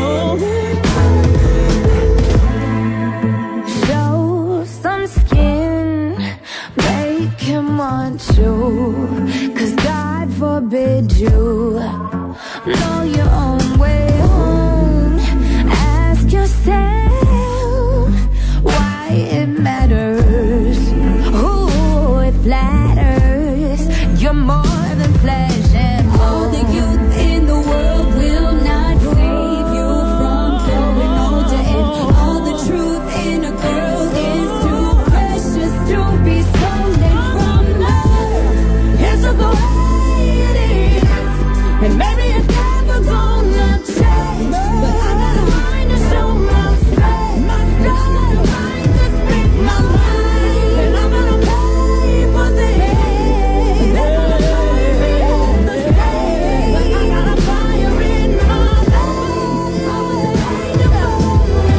Show some skin, make him want you, 'cause God forbid you know your own way home. Ask yourself why it matters. Ooh, it flatters. You're more than flesh and bone. All the youth in the world will not save you from growing older, and all the truth in a girl is too precious to be stolen from her. It's just the way it is, and maybe it's never gonna change, but I got a mind to show my strength. I got a right to speak my mind, and I'm gonna pay for this. They're gonna burn me at the stake, but I got a fire in my veins. I wasn't made to fall in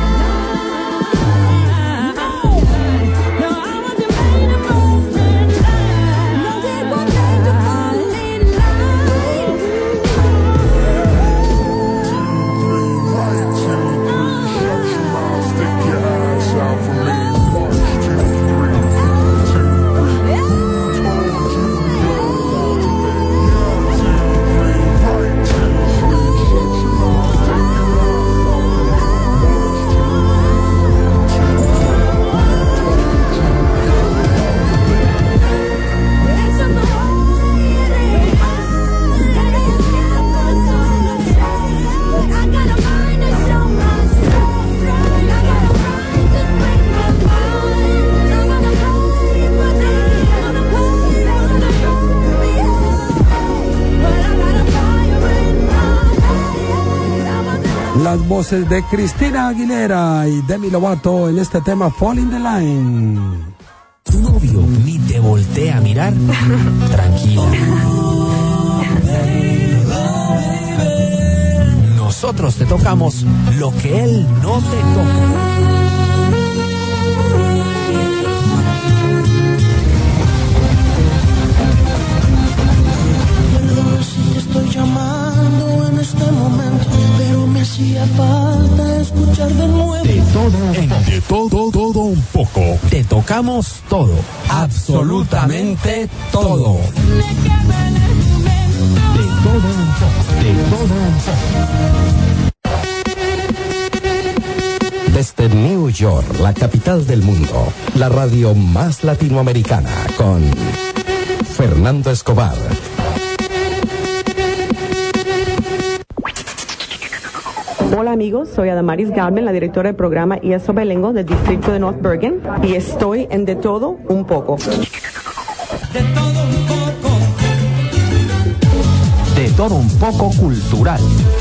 line. No, I wasn't made to fall in line. No, we were made to fall in line. Las voces de Cristina Aguilera y Demi Lovato en este tema Fall in the Line. ¿Tu novio ni te voltea a mirar? Tranquila. Nosotros te tocamos lo que él no te toca. Estoy llamando en este momento, pero me hacía falta escuchar de nuevo. De todo un poco. Te tocamos todo. Absolutamente todo. De todo un poco. Desde New York, la capital del mundo, la radio más latinoamericana, con Fernando Escobar. Hola amigos, soy Adamaris Galvin, la directora del programa ESO Belengo del distrito de North Bergen, y estoy en De Todo Un Poco. De todo un poco. De todo un poco cultural.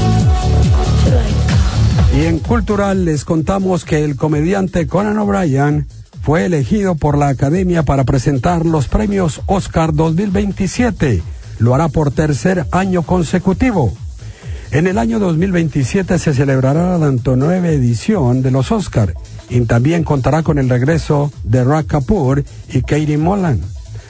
Y en cultural les contamos que el comediante Conan O'Brien fue elegido por la Academia para presentar los premios Oscar 2027. Lo hará por tercer año consecutivo. En el año 2027 se celebrará la 99ª edición de los Oscar y también contará con el regreso de Raj Kapoor y Katie Mullan.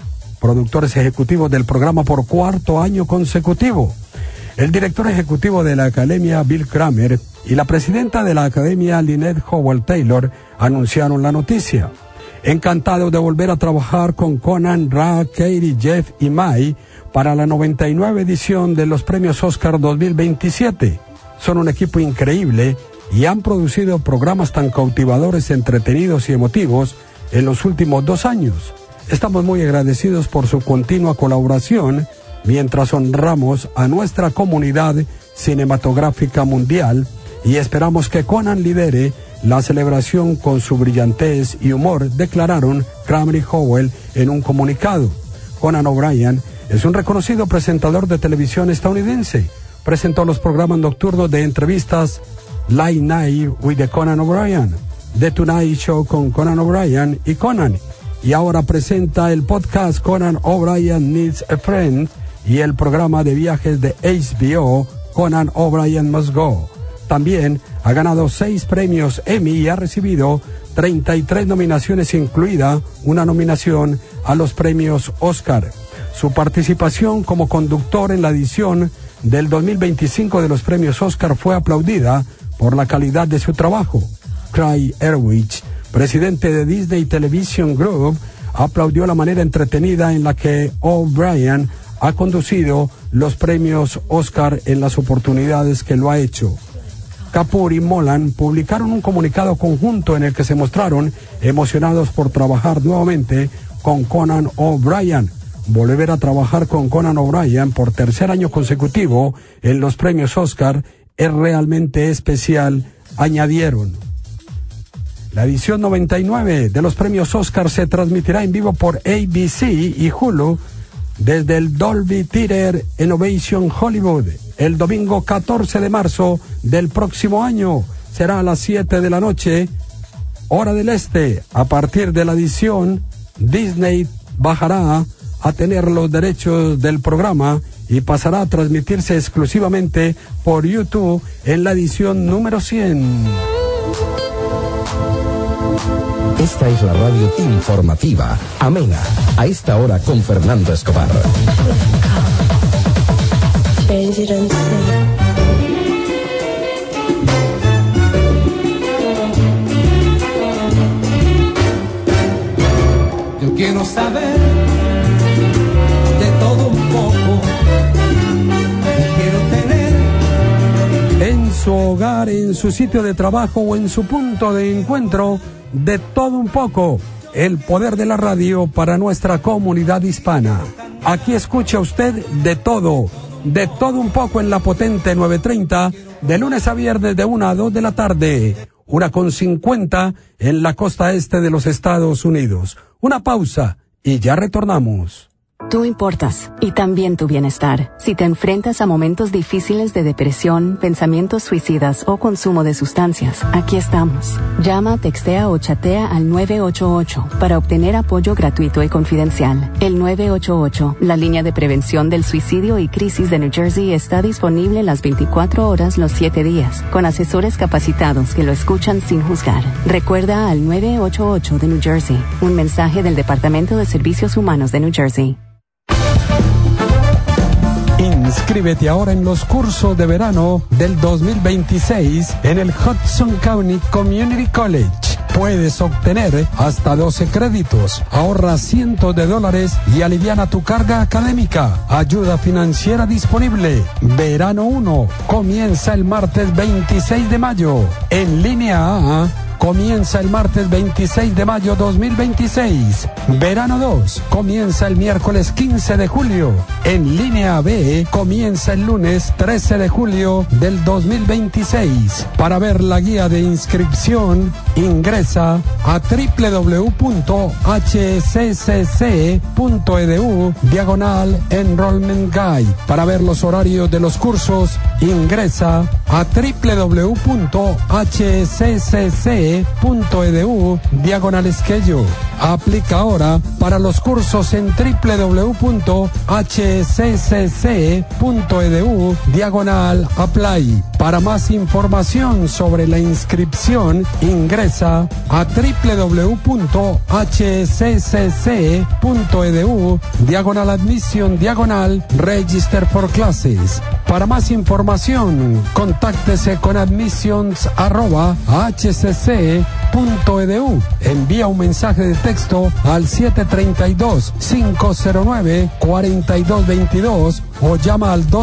productores ejecutivos del programa por cuarto año consecutivo. El director ejecutivo de la Academia, Bill Kramer, y la presidenta de la Academia, Lynette Howell Taylor, anunciaron la noticia. Encantado de volver a trabajar con Conan, Ra, Katie, Jeff y Mai para la 99 edición de los premios Oscar 2027. Son un equipo increíble y han producido programas tan cautivadores, entretenidos y emotivos en los últimos 2 años. Estamos muy agradecidos por su continua colaboración mientras honramos a nuestra comunidad cinematográfica mundial y esperamos que Conan lidere la celebración con su brillantez y humor, declararon Kramer y Howell en un comunicado. Conan O'Brien es un reconocido presentador de televisión estadounidense. Presentó los programas nocturnos de entrevistas Late Night with the Conan O'Brien, The Tonight Show con Conan O'Brien y Conan, y ahora presenta el podcast Conan O'Brien Needs a Friend y el programa de viajes de HBO Conan O'Brien Must Go. También ha ganado 6 premios Emmy y ha recibido 33 nominaciones, incluida una nominación a los premios Oscar. Su participación como conductor en la edición del 2025 de los premios Oscar fue aplaudida por la calidad de su trabajo. Craig Erwich, presidente de Disney Television Group, aplaudió la manera entretenida en la que O'Brien ha conducido los premios Oscar en las oportunidades que lo ha hecho. Kapoor y Molan publicaron un comunicado conjunto en el que se mostraron emocionados por trabajar nuevamente con Conan O'Brien. Volver a trabajar con Conan O'Brien por 3er año consecutivo en los premios Oscar es realmente especial, añadieron. La edición 99 de los premios Oscar se transmitirá en vivo por ABC y Hulu desde el Dolby Theater Innovation Hollywood el domingo 14 de marzo del próximo año. Será a las 7 de la noche, hora del este. A partir de la edición, Disney bajará a tener los derechos del programa y pasará a transmitirse exclusivamente por YouTube en la edición número 100. Esta es la radio informativa, amena, a esta hora con Fernando Escobar. Yo quiero saber de todo un poco. Quiero tener en su hogar, en su sitio de trabajo o en su punto de encuentro, de todo un poco. El poder de la radio para nuestra comunidad hispana. Aquí escucha usted de todo un poco en la potente 930, de lunes a viernes de 1 a 2 de la tarde, 1:50 en la costa este de los Estados Unidos. Una pausa y ya retornamos. Tú importas, y también tu bienestar. Si te enfrentas a momentos difíciles de depresión, pensamientos suicidas o consumo de sustancias, aquí estamos. Llama, textea o chatea al 988 para obtener apoyo gratuito y confidencial. El 988, la línea de prevención del suicidio y crisis de New Jersey, está disponible las 24 horas los 7 días, con asesores capacitados que lo escuchan sin juzgar. Recuerda al 988 de New Jersey, un mensaje del Departamento de Servicios Humanos de New Jersey. Inscríbete ahora en los cursos de verano del 2026 en el Hudson County Community College. Puedes obtener hasta 12 créditos, ahorra cientos de dólares y aliviana tu carga académica. Ayuda financiera disponible. Verano 1 comienza el martes 26 de mayo. En línea A comienza el martes 26 de mayo 2026. Verano 2 comienza el miércoles 15 de julio. En línea B comienza el lunes 13 de julio del 2026. Para ver la guía de inscripción, ingresa a www.hccc.edu/enrollment guide. Para ver los horarios de los cursos, ingresa a www.hccc.edu/schedule. Aplica ahora para los cursos en www.hccc.edu/apply. Para más información sobre la inscripción, ingresa a www.hccc.edu/admission/register for classes. Para más información, contáctese con admissions@hcc.edu. Envía un mensaje de texto al 732-509-4222 o llama al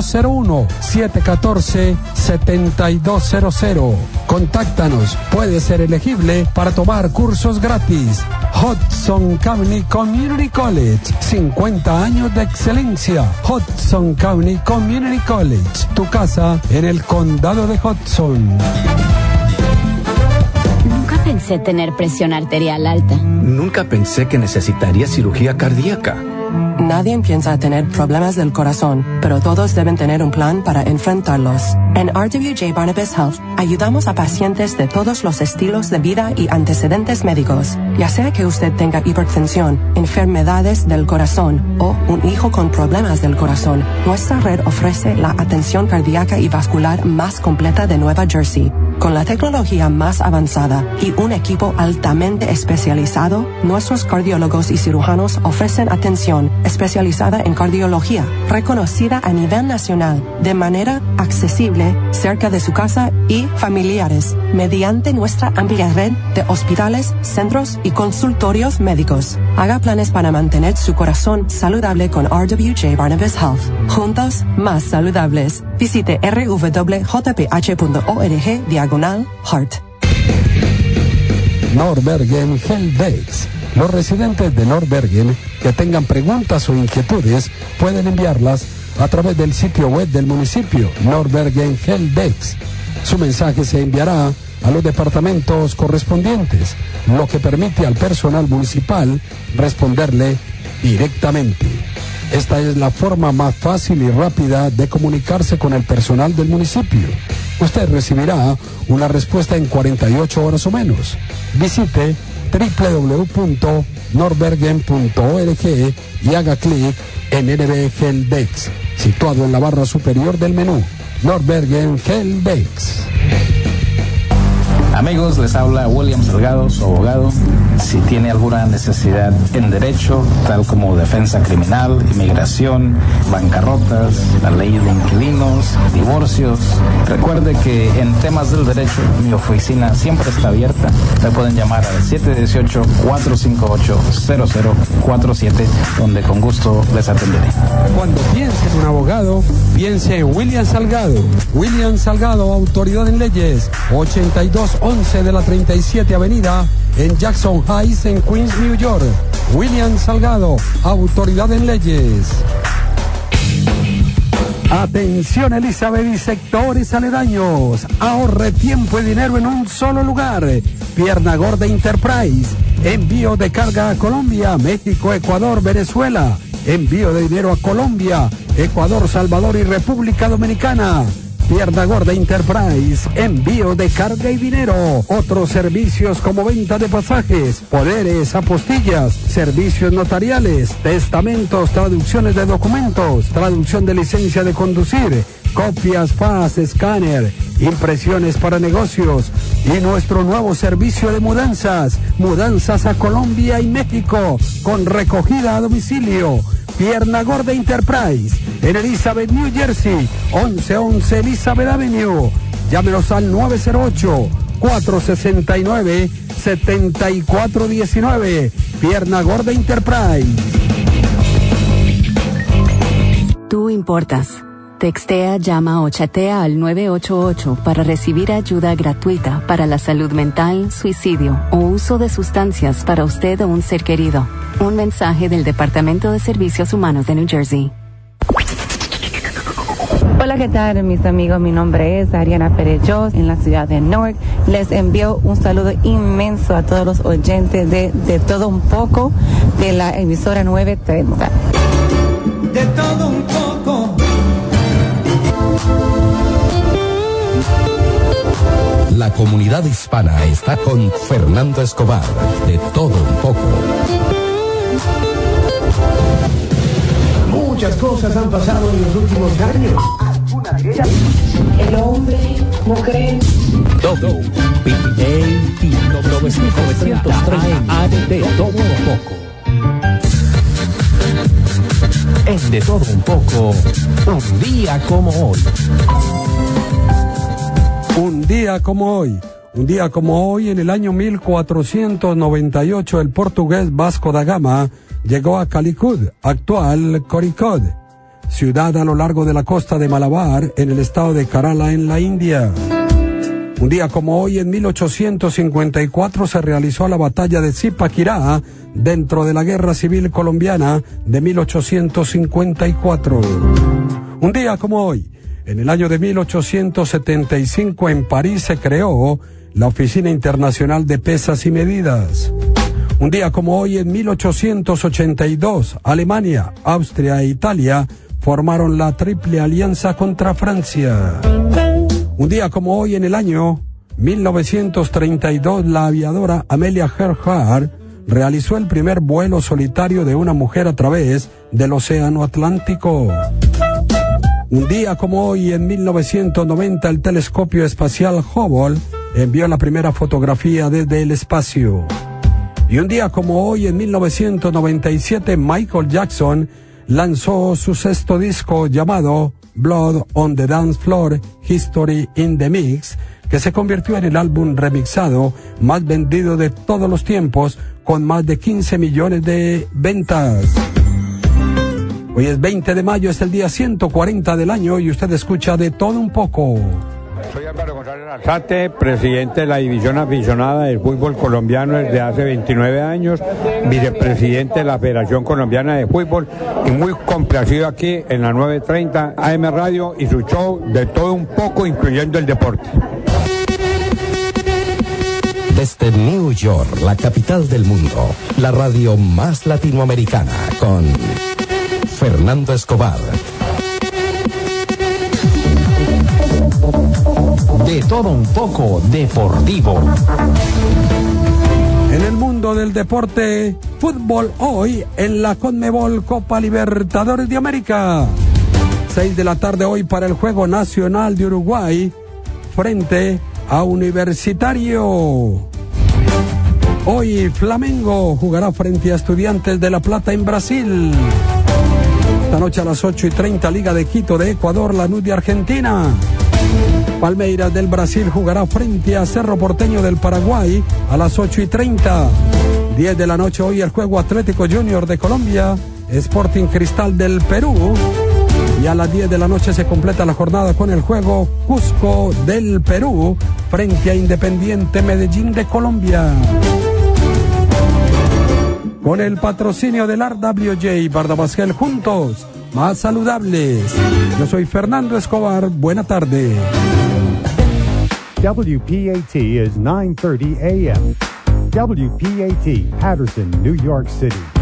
201-714-7200. Contáctanos, puede ser elegible para tomar cursos gratis. Hudson County Community College, 50 años de excelencia. Hudson County Community College, tu casa en el condado de Hudson. Nunca pensé tener presión arterial alta. Nunca pensé que necesitaría cirugía cardíaca. Nadie piensa tener problemas del corazón, pero todos deben tener un plan para enfrentarlos. En RWJ Barnabas Health ayudamos a pacientes de todos los estilos de vida y antecedentes médicos. Ya sea que usted tenga hipertensión, enfermedades del corazón o un hijo con problemas del corazón, nuestra red ofrece la atención cardíaca y vascular más completa de Nueva Jersey. Con la tecnología más avanzada y un equipo altamente especializado, nuestros cardiólogos y cirujanos ofrecen atención especializada en cardiología, reconocida a nivel nacional, de manera accesible, cerca de su casa y familiares, mediante nuestra amplia red de hospitales, centros y consultorios médicos. Haga planes para mantener su corazón saludable con RWJ Barnabas Health. Juntos, más saludables. Visite rwjph.org/heart. Nordbergen Heldex. Los residentes de Nordbergen que tengan preguntas o inquietudes pueden enviarlas a través del sitio web del municipio, Nordbergen Heldex. Su mensaje se enviará a los departamentos correspondientes, lo que permite al personal municipal responderle directamente. Esta es la forma más fácil y rápida de comunicarse con el personal del municipio. Usted recibirá una respuesta en 48 horas o menos. Visite www.nordbergen.org y haga clic en NB Heldex, situado en la barra superior del menú. Nordbergen Heldex. Amigos, les habla William Salgado, su abogado. Si tiene alguna necesidad en derecho, tal como defensa criminal, inmigración, bancarrotas, la ley de inquilinos, divorcios, recuerde que en temas del derecho mi oficina siempre está abierta. Me pueden llamar al 718-458-0047, donde con gusto les atenderé. Cuando piense en un abogado, piense en William Salgado. William Salgado, autoridad en leyes, 8211 de la 37 Avenida, en Jackson Heights, en Queens, New York. William Salgado, autoridad en leyes. Atención, Elizabeth y sectores aledaños. Ahorre tiempo y dinero en un solo lugar. Pierna Gorda Enterprise. Envío de carga a Colombia, México, Ecuador, Venezuela. Envío de dinero a Colombia, Ecuador, Salvador y República Dominicana. Pierna Gorda Enterprise, envío de carga y dinero. Otros servicios como venta de pasajes, poderes, apostillas, servicios notariales, testamentos, traducciones de documentos, traducción de licencia de conducir, copias, fax, escáner, impresiones para negocios y nuestro nuevo servicio de mudanzas a Colombia y México con recogida a domicilio. Pierna Gorda Enterprise, en Elizabeth, New Jersey, 1111 Elizabeth Avenue. Llámenos al 908-469-7419. Pierna Gorda Enterprise. Tú importas. Textea, llama o chatea al 988 para recibir ayuda gratuita para la salud mental, suicidio o uso de sustancias para usted o un ser querido. Un mensaje del Departamento de Servicios Humanos de New Jersey. Hola, ¿qué tal, mis amigos? Mi nombre es Ariana Perellos, en la ciudad de Newark. Les envío un saludo inmenso a todos los oyentes de Todo Un Poco, de la emisora 930. De todo un poco. La comunidad hispana está con Fernando Escobar, de Todo Un Poco. Muchas cosas han pasado en los últimos años. El hombre no cree WPAT 930 AM de todo un poco. En De Todo Un Poco, un día como hoy. Un día como hoy. Un día como hoy, en el año 1498, el portugués Vasco da Gama llegó a Calicut, actual Coricod, ciudad a lo largo de la costa de Malabar, en el estado de Kerala, en la India. Un día como hoy, en 1854, se realizó la batalla de Zipaquirá, dentro de la Guerra Civil Colombiana de 1854. Un día como hoy, en el año de 1875, en París se creó la Oficina Internacional de Pesas y Medidas. Un día como hoy, en 1882, Alemania, Austria e Italia formaron la Triple Alianza contra Francia. Un día como hoy, en el año 1932, la aviadora Amelia Earhart realizó el primer vuelo solitario de una mujer a través del Océano Atlántico. Un día como hoy, en 1990, el telescopio espacial Hubble envió la primera fotografía desde el espacio. Y un día como hoy, en 1997, Michael Jackson lanzó su sexto disco llamado Blood on the Dance Floor, History in the Mix, que se convirtió en el álbum remixado más vendido de todos los tiempos, con más de 15 millones de ventas. Hoy es 20 de mayo, es el día 140 del año y usted escucha De Todo Un Poco. Soy Álvaro González Alzate, presidente de la división aficionada del fútbol colombiano desde hace 29 años, vicepresidente de la Federación Colombiana de Fútbol y muy complacido aquí en la 930 AM Radio y su show De Todo Un Poco, incluyendo el deporte. Desde New York, la capital del mundo, la radio más latinoamericana, con Fernando Escobar. De Todo Un Poco Deportivo. En el mundo del deporte, fútbol hoy en la Conmebol Copa Libertadores de América. 6 de la tarde hoy para el Juego Nacional de Uruguay frente a Universitario. Hoy Flamengo jugará frente a Estudiantes de La Plata en Brasil. Esta noche a las 8:30, Liga de Quito de Ecuador, Lanús de Argentina. Palmeiras del Brasil jugará frente a Cerro Porteño del Paraguay a las 8:30. 10 de la noche hoy el juego Atlético Junior de Colombia, Sporting Cristal del Perú. Y a las 10 de la noche se completa la jornada con el juego Cusco del Perú frente a Independiente Medellín de Colombia. Con el patrocinio del RWJ Bardabasquel, juntos, más saludables. Yo soy Fernando Escobar, buena tarde. WPAT is 9:30 a.m. WPAT, Patterson, New York City.